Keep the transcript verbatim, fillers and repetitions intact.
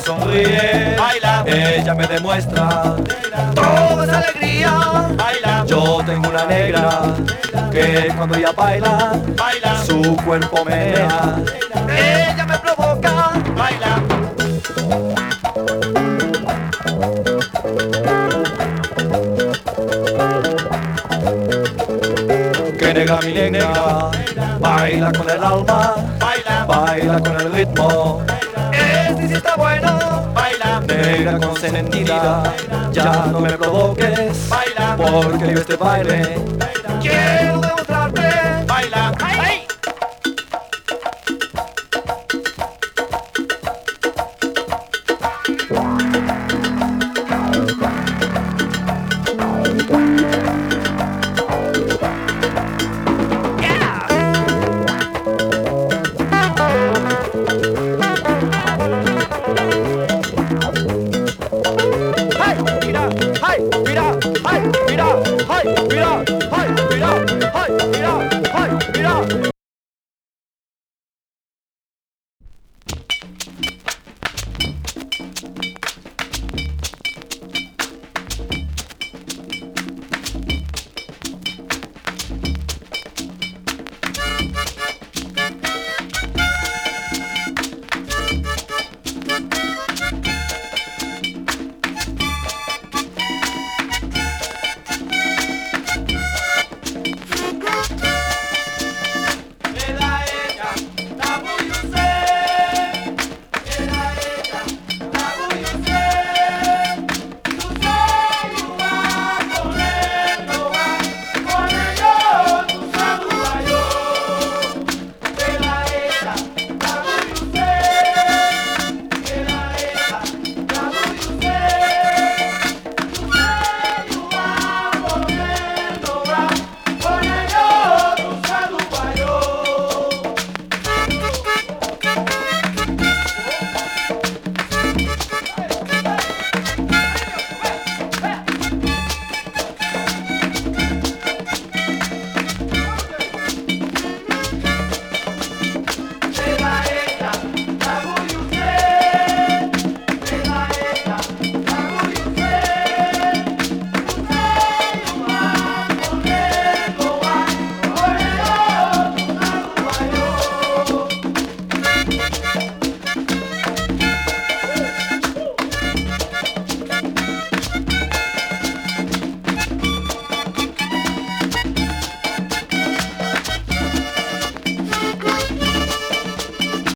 sonríe, baila, ella me demuestra toda esa alegría, baila, yo tengo una negra que cuando ella baila, baila, su cuerpo menea, ella me provoca, baila. que negra mi negra, baila con el alma, Baila, baila con el ritmo, este sí está bueno, baila, negra consentida, ya no me provoques, baila, porque yo este baile quiero demostrarte, baila, ¡ay! ¡Ay! Mira, ¡ay! Mira, ¡ay! Mira.